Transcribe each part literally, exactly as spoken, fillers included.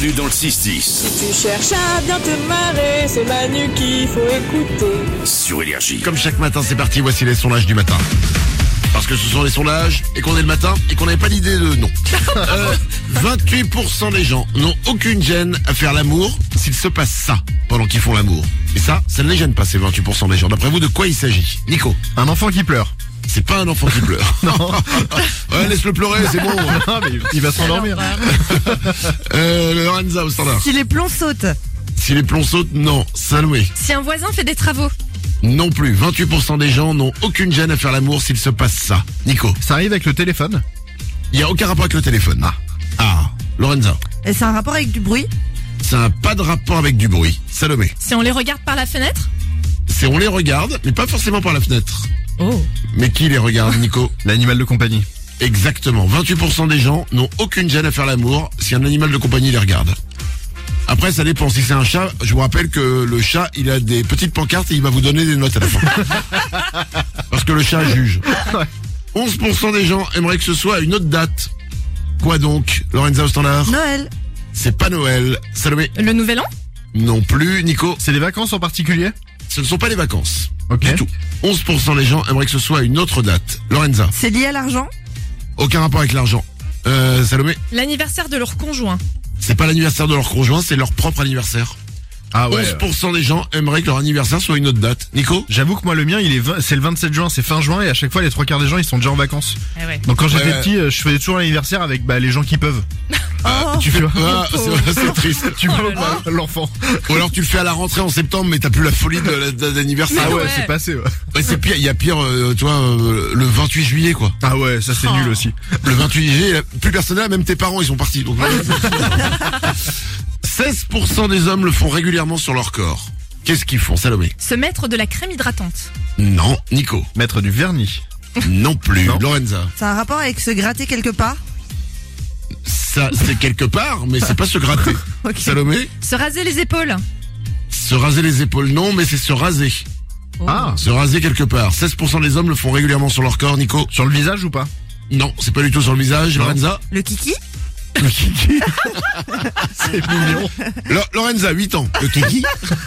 Manu dans le six dix. Si tu cherches à bien te marrer, c'est Manu qu'il faut écouter. Sur Énergie. Comme chaque matin, c'est parti, voici les sondages du matin. Parce que ce sont les sondages, et qu'on est le matin, et qu'on n'avait pas d'idée de nom. Euh, vingt-huit pour cent des gens n'ont aucune gêne à faire l'amour s'il se passe ça pendant qu'ils font l'amour. Et ça, ça ne les gêne pas, ces vingt-huit pour cent des gens. D'après vous, de quoi il s'agit? Nico? Un enfant qui pleure. C'est pas un enfant qui pleure. Non. Ouais, laisse-le pleurer, c'est bon. Non, mais il va s'endormir. Euh, Lorenza au standard. Si les plombs sautent. Si les plombs sautent, non. Salomé? Si un voisin fait des travaux. Non plus. vingt-huit pour cent des gens n'ont aucune gêne à faire l'amour s'il se passe ça. Nico? Ça arrive avec le téléphone. Il n'y a aucun rapport avec le téléphone. Ah. Ah. Lorenza? Et c'est un rapport avec du bruit. Ça n'a pas de rapport avec du bruit. Salomé? Si on les regarde par la fenêtre. C'est on les regarde, mais pas forcément par la fenêtre. Oh. Mais qui les regarde, Nico? L'animal de compagnie. Exactement. vingt-huit pour cent des gens n'ont aucune gêne à faire l'amour si un animal de compagnie les regarde. Après, ça dépend. Si c'est un chat, je vous rappelle que le chat, il a des petites pancartes et il va vous donner des notes à la fin. Parce que le chat juge. onze pour cent des gens aimeraient que ce soit à une autre date. Quoi donc, Lorenza au standard? Noël. C'est pas Noël. Salomé? Le nouvel an. Non plus. Nico? C'est des vacances en particulier? Ce ne sont pas les vacances. Ok. Du tout. onze pour cent des gens aimeraient que ce soit à une autre date. Lorenza? C'est lié à l'argent. Aucun rapport avec l'argent. Euh, Salomé? L'anniversaire de leur conjoint. C'est pas l'anniversaire de leur conjoint, c'est leur propre anniversaire. Ah ouais. onze pour cent des gens aimeraient que leur anniversaire soit une autre date. Nico? J'avoue que moi le mien il est vingt c'est le vingt-sept juin, c'est fin juin et à chaque fois les trois quarts des gens ils sont déjà en vacances. Eh ouais. Donc quand j'étais Ouais, ouais. petit, euh, je faisais toujours l'anniversaire avec bah, les gens qui peuvent. Ah, tu fais ah, c'est, c'est triste. Tu vois ou pas, l'enfant. Ou alors tu le fais à la rentrée en septembre, mais t'as plus la folie de, la- de l'anniversaire. Ah ouais, ouais. c'est passé. Ouais. Ouais, c'est pire. Il y a pire, euh, toi, euh, le vingt-huit juillet, quoi. Ah ouais, ça c'est Oh. nul aussi. Le vingt-huit juillet, plus personne là, même tes parents, ils sont partis. Donc, seize pour cent des hommes le font régulièrement sur leur corps. Qu'est-ce qu'ils font, Salomé? Se mettre de la crème hydratante. Non. Nico? Mettre du vernis. Non plus. Non. Lorenza? C'est un rapport avec se gratter quelque part. Ça, c'est quelque part, mais c'est pas se gratter. Ok. Salomé? Se raser les épaules. Se raser les épaules, non, mais c'est se raser. Ah, Se raser quelque part. seize pour cent des hommes le font régulièrement sur leur corps, Nico? sur le visage ou pas? Non, c'est pas du tout sur le visage. Non. Lorenza? Le kiki. C'est mignon. Lo- Lorenza, huit ans. Le kiki?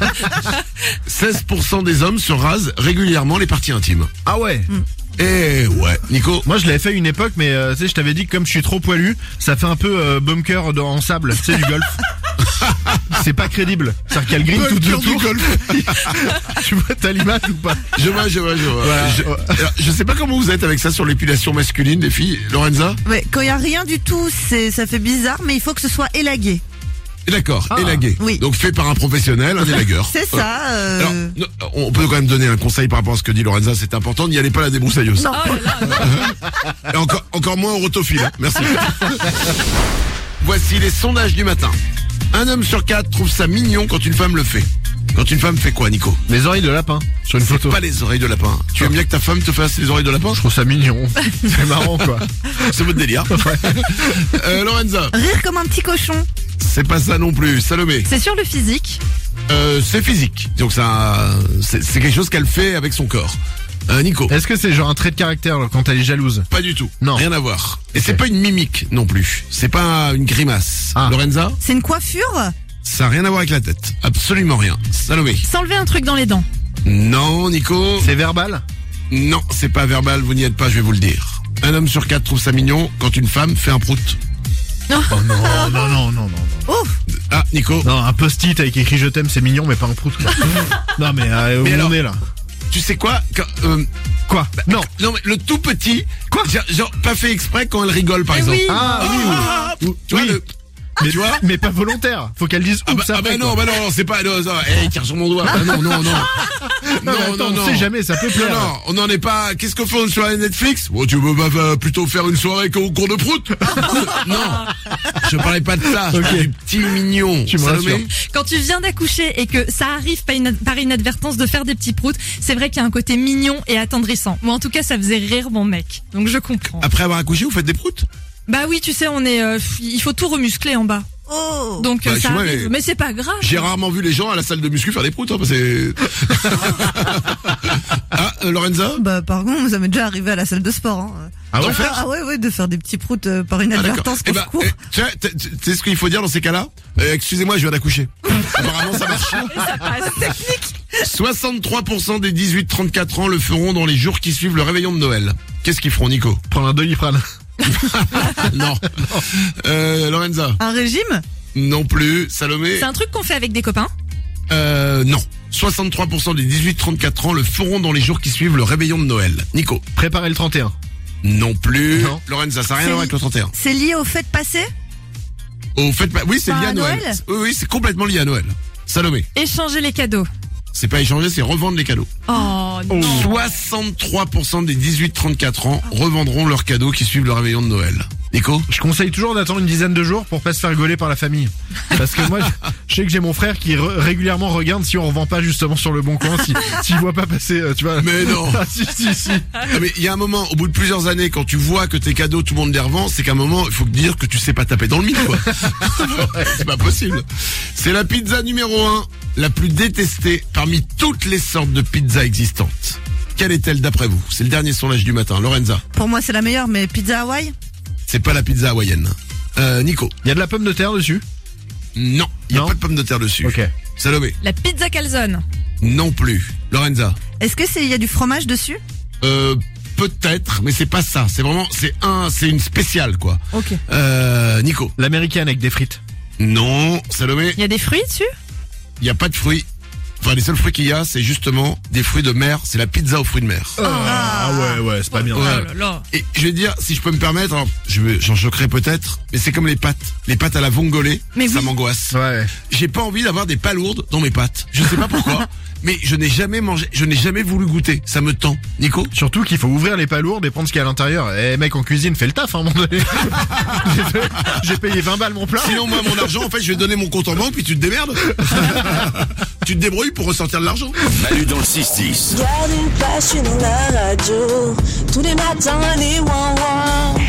seize pour cent des hommes se rasent régulièrement les parties intimes. Ah ouais. Eh ouais. Nico? Moi je l'avais fait une époque mais euh, tu sais je t'avais dit que comme je suis trop poilu, ça fait un peu euh, bunker dans- en sable, tu sais du golf. C'est pas crédible. C'est-à-dire qu'il y a le green tout Bunker du autour. Tu vois t'as l'image ou pas? Je vois, je vois, je vois. Voilà. Je, alors, je sais pas comment vous êtes avec ça sur l'épilation masculine des filles. Lorenza? Ouais, quand il y a rien du tout, c'est ça fait bizarre, mais il faut que ce soit élagué. D'accord, Ah, élagué. oui. Donc fait par un professionnel, un élagueur. C'est ça. euh, Alors, no- on peut quand même donner un conseil par rapport à ce que dit Lorenza, c'est important, n'y allez pas à la débroussailleuse. Non. Oh là là. Et encore, encore moins au rotophile. hein. Merci. Voici les sondages du matin. Un homme sur quatre trouve ça mignon quand une femme le fait. Quand une femme fait quoi, Nico? Les oreilles de lapin sur une photo. Pas les oreilles de lapin. Tu aimes bien que ta femme te fasse les oreilles de lapin? Je trouve ça mignon. C'est marrant quoi. C'est votre délire. euh, Lorenza? Rire comme un petit cochon. C'est pas ça non plus. Salomé? C'est sur le physique. Euh, c'est physique. Donc ça, c'est c'est quelque chose qu'elle fait avec son corps. Euh, Nico? Est-ce que c'est genre un trait de caractère genre, quand elle est jalouse? Pas du tout. Non. Rien à voir. Et Ok. c'est pas une mimique non plus. C'est pas une grimace. Ah. Lorenza? C'est une coiffure. Ça a rien à voir avec la tête. Absolument rien. Salomé? S'enlever un truc dans les dents. Non, Nico? C'est verbal? Non, c'est pas verbal, vous n'y êtes pas, je vais vous le dire. Un homme sur quatre trouve ça mignon quand une femme fait un prout. Oh non, non, non, non, non, non. Ouf. Ah, Nico? Non, un post-it avec écrit je t'aime, c'est mignon, mais pas un prout. Quoi. Non, mais euh, où Mais on alors- est là? Tu sais quoi? Quand, euh, Quoi? Non. non, mais le tout petit. Quoi? Genre, genre, pas fait exprès quand elle rigole, par Eh exemple. oui. Ah oui, oui. Ah, tu vois, Oui. le, Mais, tu vois? mais pas volontaire. Faut qu'elle dise Ah oups bah, ah après, bah non, quoi. bah non, c'est pas, non, non, hey, tire sur mon doigt. Ah non, non, non. Non, mais attends, on sait jamais, ça peut Non, plaire. non, on n'en est pas. Qu'est-ce qu'on fait sur la Netflix? Bon, tu veux pas plutôt faire une soirée qu'au cours de prout? Non, je parlais pas de ça. Je Ok. parlais du petit mignon. Tu me Salomé? rassures. Quand tu viens d'accoucher et que ça arrive par, ina- par inadvertance de faire des petits proutes, c'est vrai qu'il y a un côté mignon et attendrissant. Moi, en tout cas, ça faisait rire mon mec. Donc je comprends. Après avoir accouché, vous faites des proutes? Bah oui, tu sais, on est, euh, il faut tout remuscler en bas. Oh. Donc Bah, euh, tu ça vois, arrive. mais- Mais c'est pas grave. J'ai rarement vu les gens à la salle de muscu faire des proutes, hein, parce que c'est... Ah, euh, Lorenza? Bah par contre, ça m'est déjà arrivé à la salle de sport. Hein. Ah ouais? De faire- ah ouais, ouais, de faire des petits proutes euh, par Ah, inadvertance Eh quand ben, je cours. eh, tu sais, tu- tu sais ce qu'il faut dire dans ces cas-là? Euh, excusez-moi, je viens d'accoucher. Apparemment, ça marche. Ça passe. soixante-trois pour cent des dix-huit trente-quatre ans le feront dans les jours qui suivent le réveillon de Noël. Qu'est-ce qu'ils feront, Nico? Prendre un Doliprane. Non. Euh, Lorenza? Un régime? Non plus. Salomé? C'est un truc qu'on fait avec des copains. Euh, non. soixante-trois pour cent des dix-huit trente-quatre ans le feront dans les jours qui suivent le réveillon de Noël. Nico? Préparer le trente et un. Non plus. Non. Lorenza, ça n'a rien à C'est voir avec le trente et un. C'est lié au fait passé? Au fait, oui, c'est Pas lié à à Noël. Noël Oui, oui, c'est complètement lié à Noël. Salomé? Échanger les cadeaux. C'est pas échanger, c'est revendre les cadeaux. Oh non. soixante-trois pour cent des dix-huit trente-quatre ans revendront leurs cadeaux qui suivent le réveillon de Noël. Nico? Je conseille toujours d'attendre une dizaine de jours pour pas se faire gauler par la famille. Parce que moi, je, je sais que j'ai mon frère qui re- régulièrement regarde si on revend pas justement sur le bon coin, si s'il voit pas passer, euh, tu vois. Mais non. Ah, si, si, si. Ah, mais il y a un moment, au bout de plusieurs années, quand tu vois que tes cadeaux, tout le monde les revend, c'est qu'à un moment, il faut dire que tu sais pas taper dans le mille, quoi. C'est pas possible. C'est la pizza numéro un, la plus détestée parmi toutes les sortes de pizzas existantes. Quelle est-elle d'après vous? C'est le dernier sondage du matin. Lorenza? Pour moi, c'est la meilleure, mais pizza Hawaï? C'est pas la pizza hawaïenne. Euh, Nico? Il y a de la pomme de terre dessus. Non, il y a Non. pas de pommes de terre dessus. Ok. Salomé? La pizza calzone. Non plus. Lorenza? Est-ce que c'est il y a du fromage dessus? Euh, peut-être, mais c'est pas ça. C'est vraiment, c'est un, c'est une spéciale, quoi. Ok. Euh, Nico? L'américaine avec des frites. Non. Salomé? Il y a des fruits dessus. Il y a pas de fruits. Enfin, les seuls fruits qu'il y a, c'est justement des fruits de mer. C'est la pizza aux fruits de mer. Ah ouais, ouais, c'est pas bien. Oh Ouais. là là. Et je vais dire, si je peux me permettre, alors, je vais- j'en choquerai peut-être, mais c'est comme les pâtes. Les pâtes à la vongolais, Mais ça oui. m'angoisse. Ouais. J'ai pas envie d'avoir des palourdes dans mes pâtes. Je sais pas pourquoi, mais je n'ai jamais mangé, je n'ai jamais voulu goûter. Ça me tend. Nico? Surtout qu'il faut ouvrir les palourdes et prendre ce qu'il y a à l'intérieur. Eh mec, en cuisine, fais le taf, hein, à un moment donné. J'ai fait- J'ai payé vingt balles mon plat. Sinon, moi, mon argent, en fait, je vais donner mon compte en banque, puis tu te démerdes. Tu te débrouilles pour ressortir de l'argent. Manu dans le six dix. Garde une passion dans la radio. Tous les matins, les ouin ouin.